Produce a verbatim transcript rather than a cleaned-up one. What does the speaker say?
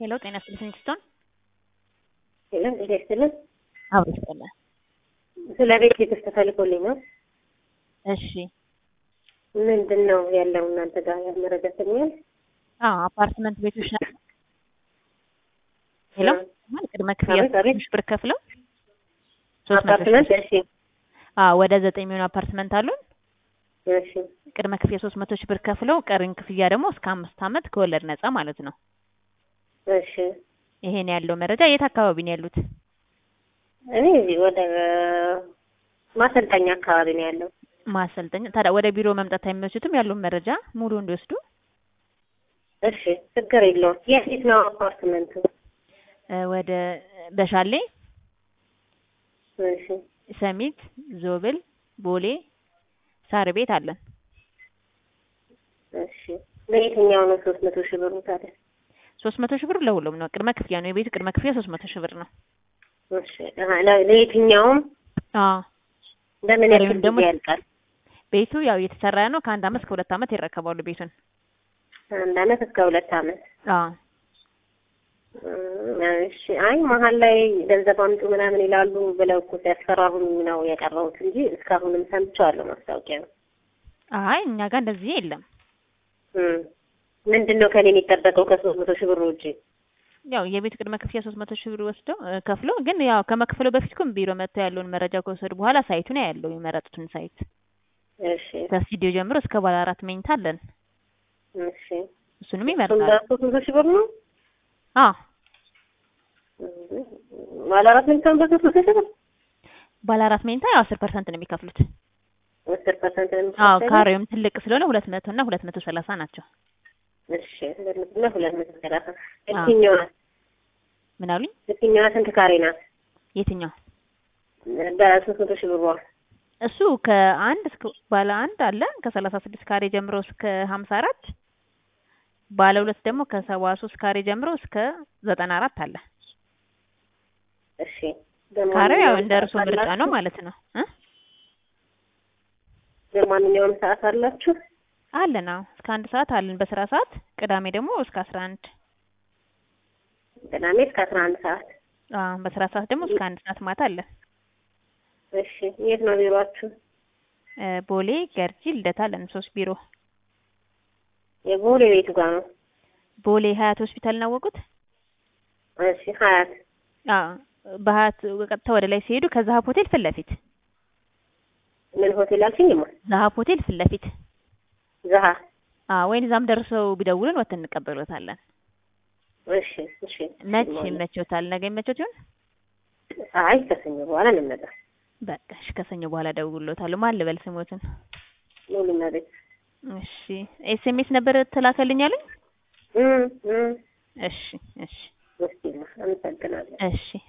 ሄሎ ጤና ይስጥልኝ ስቶን ሄሎ እንዴት ይስጥልኝ? አዎ ይስጥልኝ። ስለ ቤት ሊከፍት ፈልጎልኝ ነው። እሺ ምንድነው ያለው እናንተ ጋር ያመረጃ ትኛል? አዎ አፓርትመንት ቤቶች ናቸው። ሄሎ ማለት ቅድመ ክፍያ አቤት አቤት ትንሽ ብር ከፍለው ሶስት መቶ አፓርትመንት ሺህ እሺ አዎ ወደ ዘጠኝ የሚሆኑ አፓርትመንት አሉን። እሺ ቅድመ ክፍያ ሶስት መቶ ሺህ ብር ከፍለው ቀሪን ክፍያ ደግሞ እስከ አምስት ዓመት ከወለድ ነፃ ማለት ነው። እሺ ይሄን ያለው መረጃ የት አካባቢ ነው ያሉት? እኔ እዚህ ወደ ማሰልጠኛ አካባቢ ነው ያለው። ማሰልጠኛ ታዲያ ወደ ቢሮ መምጣት አይመችቱም? ያለውን መረጃ ሙሉ እንዲወስዱ። እሺ ችግር የለውም። የት ነው አፓርትመንቱ? እ ወደ በሻሌ፣ እሺ ሰሚት፣ ዞብል፣ ቦሌ፣ ሳር ቤት አለን። እሺ ለየትኛው ነው ሶስት መቶ ሺህ ብሩ ታዲያ? ሶስት መቶ ሺህ ብር ለሁሉም ነው። ቅድመ ክፍያ ነው የቤቱ ቅድመ ክፍያ ሶስት መቶ ሺህ ብር ነው። እሺ አሃ ለየትኛውም አዎ ለምን ያክል ደግሞ ጊዜ ያልቃል? ቤቱ ያው እየተሰራ ነው። ከአንድ አመት እስከ ሁለት አመት ይረከባሉ ቤቱን። አንድ አመት እስከ ሁለት አመት። አዎ እሺ አይ መሀል ላይ ገንዘብ አምጡ ምናምን ይላሉ ብለው እኮ ሲያስፈራሩኝ ነው የቀረሁት እንጂ እስካሁንም ሰምቼዋለሁ ማስታወቂያ ነው። አይ እኛ ጋር እንደዚህ የለም። እም ምንድነው ከኔ የሚጠበቀው ከሶስት መቶ ሺህ ብር ውጪ? ያው የቤት ቅድመ ክፍያ ሶስት መቶ ሺህ ብር ወስደው ከፍለው ግን ያው ከመክፈሉ በፊት ግን ቢሮ መጥተው ያለውን መረጃ ከወሰዱ በኋላ ሳይቱን ያለው የመረጡትን ሳይት እሺ ከስቱዲዮ ጀምሮ እስከ ባለ አራት መኝታ አለን። እሺ እሱንም እሱም ይመርጣሉ። ሶስት መቶ ሺህ ብር ነው? አዎ ባለ አራት መኝታውን በሶስት መቶ ሺህ ብር? ባለ አራት መኝታ ያው አስር ፐርሰንት ነው የሚከፍሉት። አስር ፐርሰንት ነው አዎ የሚከፈለው? ካሬውም ትልቅ ስለሆነ ሁለት መቶ እና ሁለት መቶ ሰላሳ ናቸው። እሺ ሁለት መቶ እና ሁለት መቶ ሰላሳ የትኛዋ ምን አሉኝ? የትኛዋ ስንት ካሬ ናት? የትኛው? በሶስት መቶ ሺህ ብር እሱ ከአንድ እስከ ባለ አንድ አለ ከሰላሳ ስድስት ካሬ ጀምሮ እስከ ሀምሳ አራት ባለ ሁለት ደግሞ ከሰባ ሶስት ካሬ ጀምሮ እስከ ዘጠና አራት አለ። እሺ ካሬው ያው እንደ እርሶ ምርጫ ነው ማለት ነው እ በማንኛውም ሰዓት አላችሁ? አለን አዎ እስከ አንድ ሰዓት አለን በስራ ሰዓት። ቅዳሜ ደግሞ እስከ አስራ አንድ ቅዳሜ እስከ አስራ አንድ ሰዓት። አዎ በስራ ሰዓት ደግሞ እስከ አንድ ሰዓት ማታ አለን። እሺ የት ነው ቢሮአችሁ? እ ቦሌ፣ ገርጂ፣ ልደታ አለን ሶስት ቢሮ። የቦሌ ቤቱ ጋር ነው? ቦሌ ሀያት ሆስፒታልን አወቁት? እሺ ሀያት። አዎ በሀያት ቀጥታ ወደ ላይ ሲሄዱ ከዛሀብ ሆቴል ፊት ለፊት። ምን ሆቴል አልሽኝማ? ዛሀብ ሆቴል ፊት ለፊት። ዘሀ አዎ ወይን እዛም ደርሰው ቢደውሉን ወተን እንቀበሎታለን። እሺ እሺ መች ይመቾታል? ነገ ይመቾት ይሆን? አይ ከሰኞ በኋላ እንመጣ። በቃ እሺ ከሰኞ በኋላ ደውሎታል። ማን ልበል ስሞትን? ሙሉ መቤት። እሺ ኤስኤምኤስ ነበር ተላከልኝ አለኝ? እም እም እሺ እሺ እስኪ አመሰግናለሁ። እሺ